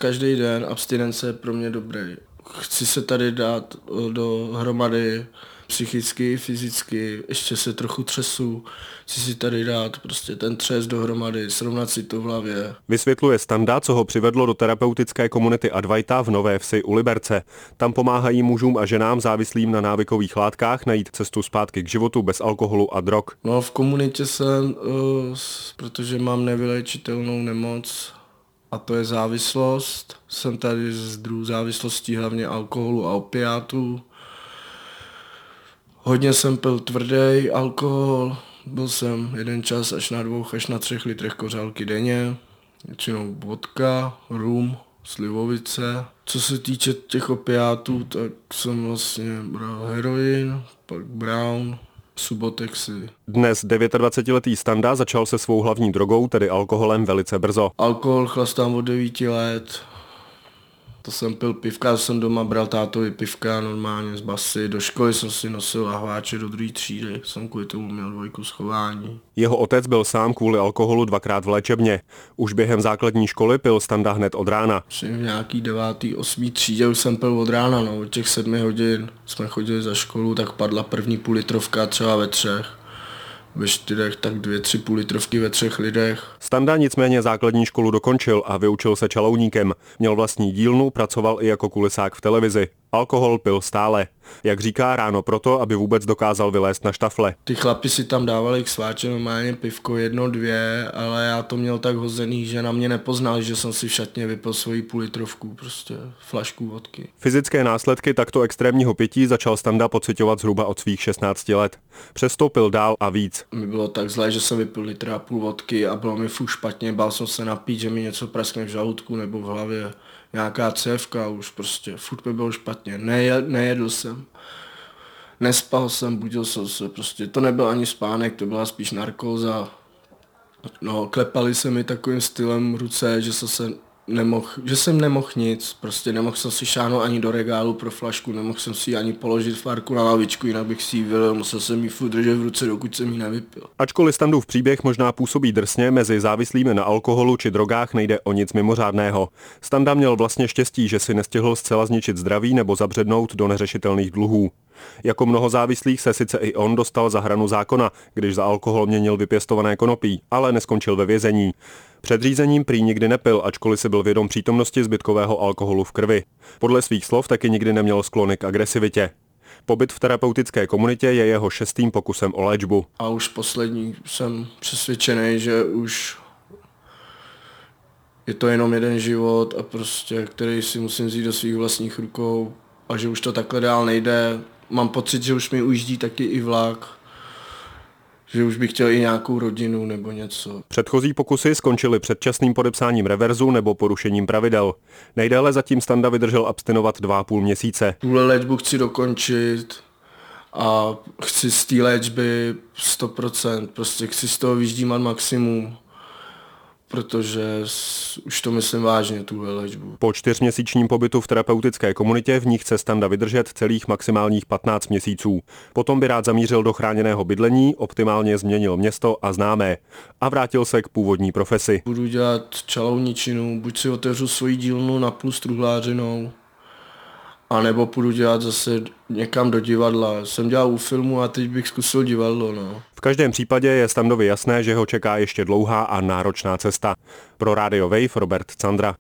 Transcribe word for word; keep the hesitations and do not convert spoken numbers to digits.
Každý den abstinence je pro mě dobrý. Chci se tady dát dohromady psychicky, fyzicky, ještě se trochu třesu, chci si tady dát prostě ten třes dohromady, srovnat si to v hlavě. Vysvětluje Standa, co ho přivedlo do terapeutické komunity Advaita v Nové Vsi u Liberce. Tam pomáhají mužům a ženám závislým na návykových látkách najít cestu zpátky k životu bez alkoholu a drog. No v komunitě jsem, uh, protože mám nevyléčitelnou nemoc, a to je závislost. Jsem tady z druhů závislostí, hlavně alkoholu a opiátů. Hodně jsem pil tvrdý alkohol, byl jsem jeden čas až na dvou, až na třech litrech kořálky denně. Většinou vodka, rum, slivovice. Co se týče těch opiátů, tak jsem vlastně bral heroin, pak brown, Subotexy. Dnes dvacetidevítiletý Standa začal se svou hlavní drogou, tedy alkoholem, velice brzo. Alkohol chlastám od devíti let. To jsem pil pivka, jsem doma bral tátovi pivka normálně z basy. Do školy jsem si nosil lahváče do druhé třídy, jsem kvůli tomu měl dvojku schování. Jeho otec byl sám kvůli alkoholu dvakrát v léčebně. Už během základní školy pil Standa hned od rána. V nějaký devátý, osmý třídě už jsem pil od rána, no, od těch sedmi hodin jsme chodili za školu, tak padla první půl litrovka třeba ve třech. Ve čtyřech, tak dvě, tři půl litrovky ve třech lidech. Standa nicméně základní školu dokončil a vyučil se čalouníkem. Měl vlastní dílnu, pracoval i jako kulisák v televizi. Alkohol pil stále. Jak říká, ráno proto, aby vůbec dokázal vylézt na štafle. Ty chlapi si tam dávali k sváče normálně pivko, jedno, dvě, ale já to měl tak hozený, že na mě nepoznal, že jsem si v šatně vypil svoji půl litrovku, prostě flašku vodky. Fyzické následky takto extrémního pití začal Standa pociťovat zhruba od svých šestnácti let. Přesto pil dál a víc. Mi bylo tak zlé, že jsem vypil litr a půl vodky a bylo mi furt špatně, bál jsem se napít, že mi něco praskne v žaludku nebo v hlavě. Nějaká cévka, už prostě, furt mi bylo špatně, Nejed, nejedl jsem, nespal jsem, budil jsem se, prostě to nebyl ani spánek, to byla spíš narkóza. No, klepali se mi takovým stylem ruce, že jsem se nemohl, že jsem nemohl nic, prostě nemohl jsem si šáhnout ani do regálu pro flašku, nemohl jsem si ani položit v parku na lavičku, jinak bych si ji vylil, musel jsem ji furt držet v ruce, dokud jsem ji nevypil. Ačkoliv Standův příběh možná působí drsně, mezi závislými na alkoholu či drogách nejde o nic mimořádného. Standa měl vlastně štěstí, že si nestihl zcela zničit zdraví nebo zabřednout do neřešitelných dluhů. Jako mnoho závislých se sice i on dostal za hranu zákona, když za alkohol měnil vypěstované konopí, ale neskončil ve vězení. Před řízením prý nikdy nepil, ačkoliv si byl vědom přítomnosti zbytkového alkoholu v krvi. Podle svých slov taky nikdy neměl sklony k agresivitě. Pobyt v terapeutické komunitě je jeho šestým pokusem o léčbu. A už poslední jsem přesvědčený, že už je to jenom jeden život a prostě, který si musím vzít do svých vlastních rukou a že už to takhle dál nejde. Mám pocit, že už mi ujíždí taky i vlak, že už bych chtěl i nějakou rodinu nebo něco. Předchozí pokusy skončily předčasným podepsáním reverzu nebo porušením pravidel. Nejdéle zatím Standa vydržel abstinovat dva a půl měsíce. Tuhle léčbu chci dokončit a chci z té léčby sto procent, prostě chci z toho vyždímat maximum, protože už to myslím vážně, tuhle léčbu. Po čtyřměsíčním pobytu v terapeutické komunitě v ní chce Standa vydržet celých maximálních patnáct měsíců. Potom by rád zamířil do chráněného bydlení, optimálně změnil město a známé a vrátil se k původní profesi. Budu dělat čalouničinu, buď si otevřu svoji dílnu na plus truhlářinou, a nebo půjdu dělat zase někam do divadla. Jsem dělal u filmu a teď bych zkusil divadlo. No. V každém případě je Standovi jasné, že ho čeká ještě dlouhá a náročná cesta. Pro Radio Wave Robert Candra.